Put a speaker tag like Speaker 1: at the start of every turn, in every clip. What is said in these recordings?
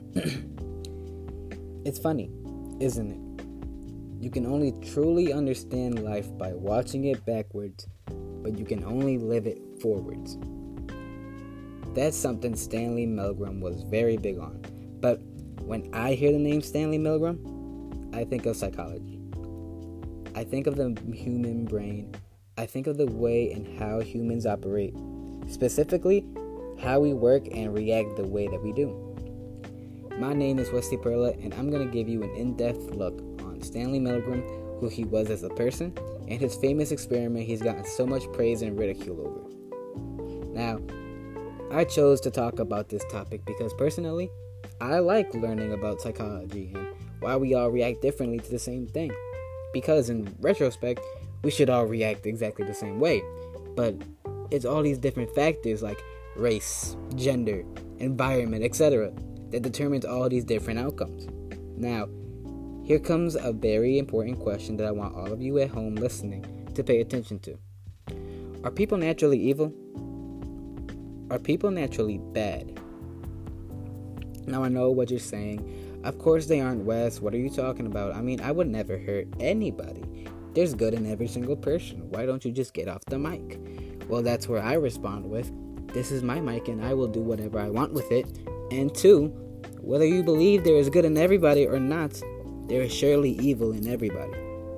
Speaker 1: It's funny, isn't it? You can only truly understand life by watching it backwards, but you can only live it forwards. That's something Stanley Milgram was very big on. But when I hear the name Stanley Milgram, I think of psychology. I think of the human brain. I think of the way and how humans operate. Specifically, how we work and react the way that we do. My name is Wesley Perla, and I'm going to give you an in-depth look on Stanley Milgram, who he was as a person, and his famous experiment he's gotten so much praise and ridicule over. Now, I chose to talk about this topic because personally, I like learning about psychology and why we all react differently to the same thing. Because in retrospect, we should all react exactly the same way. But it's all these different factors like race, gender, environment, etc. that determines all these different outcomes. Now, here comes a very important question that I want all of you at home listening to pay attention to. Are people naturally evil? Are people naturally bad? Now I know what you're saying. Of course they aren't, Wes. What are you talking about? I mean, I would never hurt anybody. There's good in every single person. Why don't you just get off the mic? Well, that's where I respond with, this is my mic and I will do whatever I want with it. And two, whether you believe there is good in everybody or not, there is surely evil in everybody.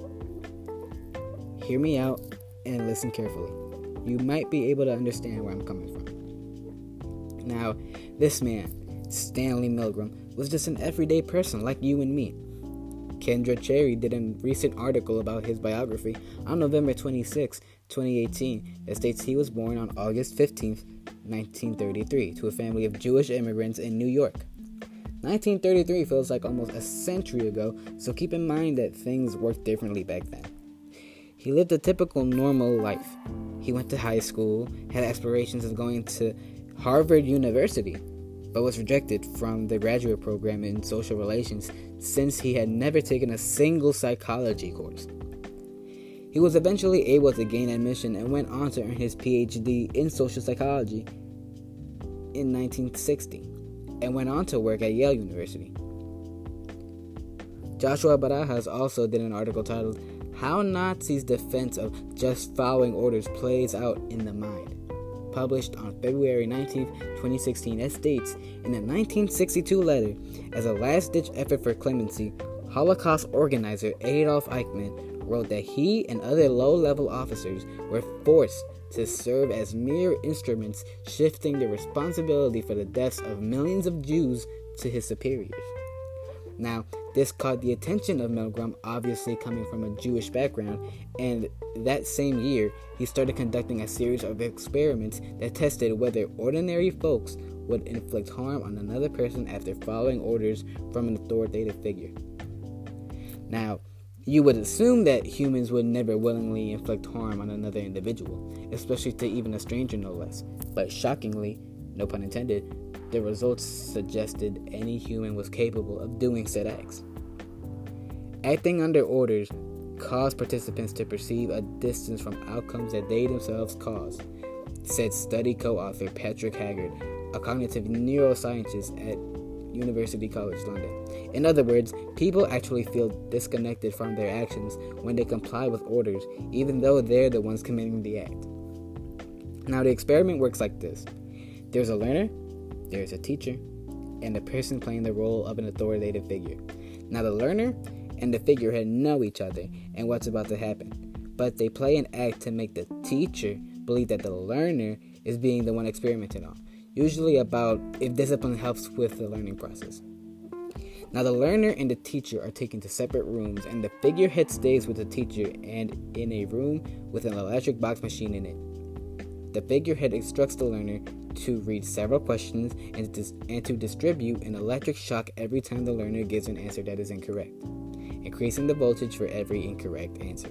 Speaker 1: Hear me out and listen carefully. You might be able to understand where I'm coming from. Now, this man, Stanley Milgram, was just an everyday person like you and me. Kendra Cherry did a recent article about his biography on November 26, 2018, that states he was born on August 15, 1933, to a family of Jewish immigrants in New York. 1933 feels like almost a century ago, so keep in mind that things worked differently back then. He lived a typical normal life. He went to high school, had aspirations of going to Harvard University, but was rejected from the graduate program in social relations since he had never taken a single psychology course. He was eventually able to gain admission and went on to earn his PhD in social psychology in 1960 and went on to work at Yale University. Joshua Barajas also did an article titled How Nazis' Defense of Just Following Orders Plays Out in the Mind, published on February 19, 2016, that states, in a 1962 letter, as a last-ditch effort for clemency, Holocaust organizer Adolf Eichmann wrote that he and other low-level officers were forced to serve as mere instruments, shifting the responsibility for the deaths of millions of Jews to his superiors. Now, this caught the attention of Milgram, obviously coming from a Jewish background, and that same year, he started conducting a series of experiments that tested whether ordinary folks would inflict harm on another person after following orders from an authoritative figure. Now, you would assume that humans would never willingly inflict harm on another individual, especially to even a stranger no less. But shockingly, no pun intended, the results suggested any human was capable of doing said acts. Acting under orders caused participants to perceive a distance from outcomes that they themselves caused, said study co-author Patrick Haggard, a cognitive neuroscientist at University College London. In other words, people actually feel disconnected from their actions when they comply with orders, even though they're the ones committing the act. Now, the experiment works like this. There's a learner, there's a teacher, and a person playing the role of an authoritative figure. Now, the learner and the figurehead know each other and what's about to happen, but they play an act to make the teacher believe that the learner is being the one experimented on, usually about if discipline helps with the learning process. Now, the learner and the teacher are taken to separate rooms, and the figurehead stays with the teacher and in a room with an electric box machine in it. The figurehead instructs the learner to read several questions and to distribute an electric shock every time the learner gives an answer that is incorrect, increasing the voltage for every incorrect answer.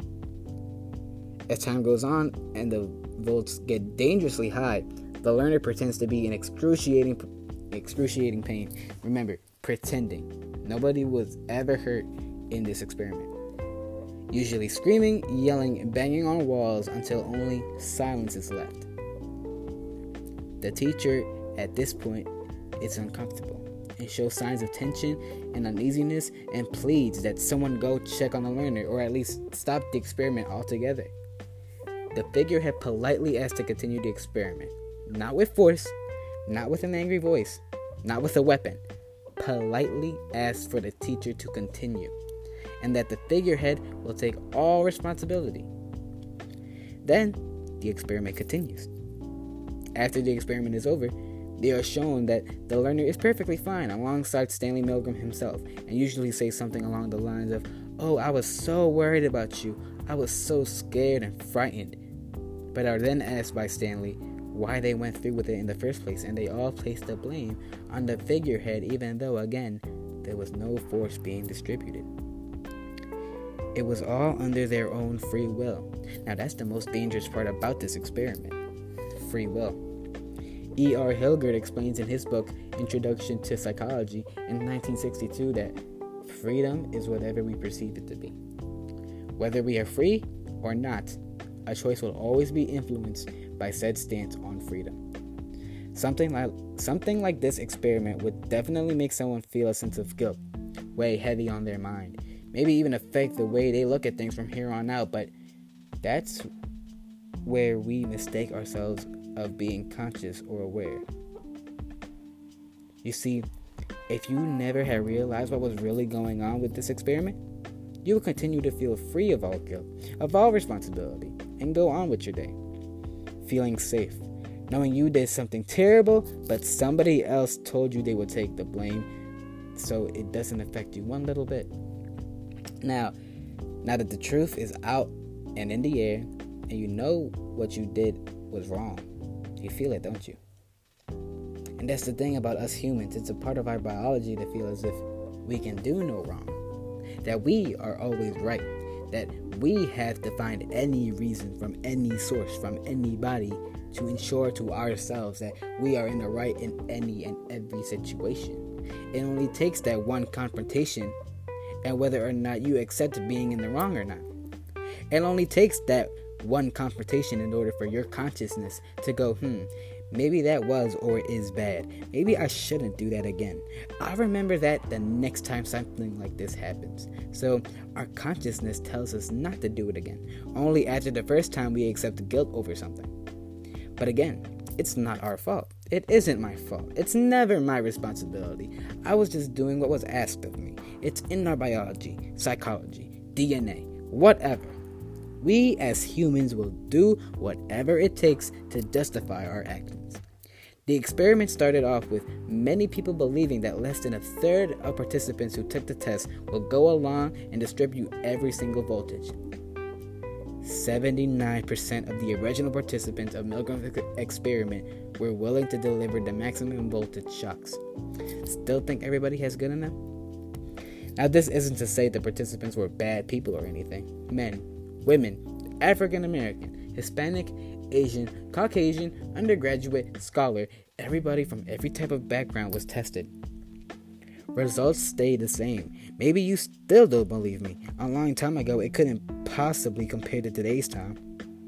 Speaker 1: As time goes on and the volts get dangerously high, the learner pretends to be in excruciating pain. Remember, pretending. Nobody was ever hurt in this experiment. Usually screaming, yelling, and banging on walls until only silence is left. The teacher, at this point, is uncomfortable. and shows signs of tension and uneasiness and pleads that someone go check on the learner or at least stop the experiment altogether. The figurehead politely asks to continue the experiment, not with force, not with an angry voice, not with a weapon. Politely asks for the teacher to continue, and that the figurehead will take all responsibility. Then, the experiment continues. After the experiment is over, they are shown that the learner is perfectly fine alongside Stanley Milgram himself, and usually say something along the lines of, "Oh, I was so worried about you. I was so scared and frightened," but are then asked by Stanley why they went through with it in the first place, and they all place the blame on the figurehead, even though, again, there was no force being distributed. It was all under their own free will. Now, that's the most dangerous part about this experiment. Free will. E.R. Hilgard explains in his book, Introduction to Psychology, in 1962 that freedom is whatever we perceive it to be. Whether we are free or not, a choice will always be influenced by said stance on freedom. Something like this experiment would definitely make someone feel a sense of guilt, weigh heavy on their mind, maybe even affect the way they look at things from here on out, but that's where we mistake ourselves of being conscious or aware. You see, if you never had realized what was really going on with this experiment, you would continue to feel free of all guilt, of all responsibility, and go on with your day, feeling safe, knowing you did something terrible, but somebody else told you they would take the blame, so it doesn't affect you one little bit. Now that the truth is out and in the air, and you know what you did was wrong, you feel it, don't you? And that's the thing about us humans. It's a part of our biology to feel as if we can do no wrong, that we are always right, that we have to find any reason from any source, from anybody, to ensure to ourselves that we are in the right in any and every situation. It only takes that one confrontation, and whether or not you accept being in the wrong or not. It only takes that one confrontation in order for your consciousness to go, maybe that was or is bad. Maybe I shouldn't do that again. I remember that the next time something like this happens. So our consciousness tells us not to do it again, only after the first time we accept the guilt over something. But again, it's not our fault. It isn't my fault. It's never my responsibility. I was just doing what was asked of me. It's in our biology, psychology, DNA, whatever. We as humans will do whatever it takes to justify our actions. The experiment started off with many people believing that less than a third of participants who took the test will go along and distribute every single voltage. 79% of the original participants of Milgram's experiment were willing to deliver the maximum voltage shocks. Still think everybody has good enough? Now, this isn't to say the participants were bad people or anything. Men, women, African American, Hispanic, Asian, Caucasian, undergraduate, scholar, everybody from every type of background was tested. Results stayed the same. Maybe you still don't believe me. A long time ago, it couldn't possibly compare to today's time.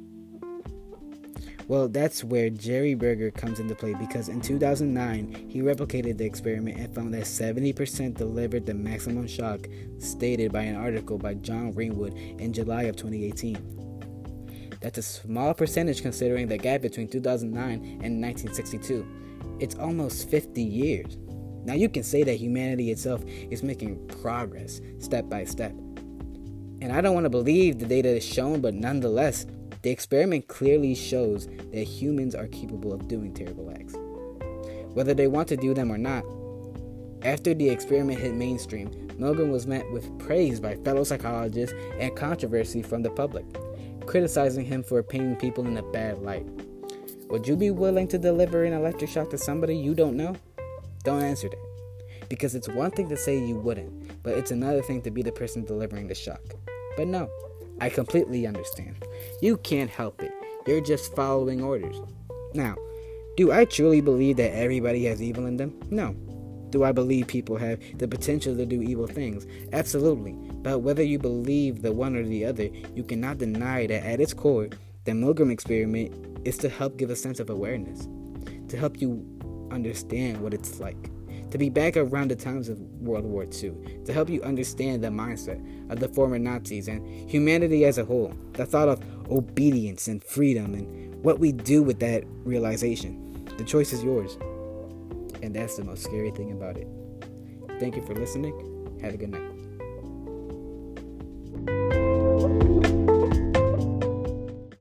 Speaker 1: Well, that's where Jerry Berger comes into play, because in 2009, he replicated the experiment and found that 70% delivered the maximum shock stated by an article by John Greenwood in July of 2018. That's a small percentage considering the gap between 2009 and 1962. It's almost 50 years. Now you can say that humanity itself is making progress step by step. And I don't want to believe the data is shown, but nonetheless, the experiment clearly shows that humans are capable of doing terrible acts, whether they want to do them or not. After the experiment hit mainstream, Milgram was met with praise by fellow psychologists and controversy from the public, criticizing him for painting people in a bad light. Would you be willing to deliver an electric shock to somebody you don't know? Don't answer that. Because it's one thing to say you wouldn't, but it's another thing to be the person delivering the shock. But no, I completely understand. You can't help it. You're just following orders. Now, do I truly believe that everybody has evil in them? No. Do I believe people have the potential to do evil things? Absolutely. But whether you believe the one or the other, you cannot deny that at its core, the Milgram experiment is to help give a sense of awareness, to help you understand what it's like, to to be back around the times of World War II, to help you understand the mindset of the former Nazis and humanity as a whole, the thought of obedience and freedom and what we do with that realization. The choice is yours. And that's the most scary thing about it. Thank you for listening. Have a good night.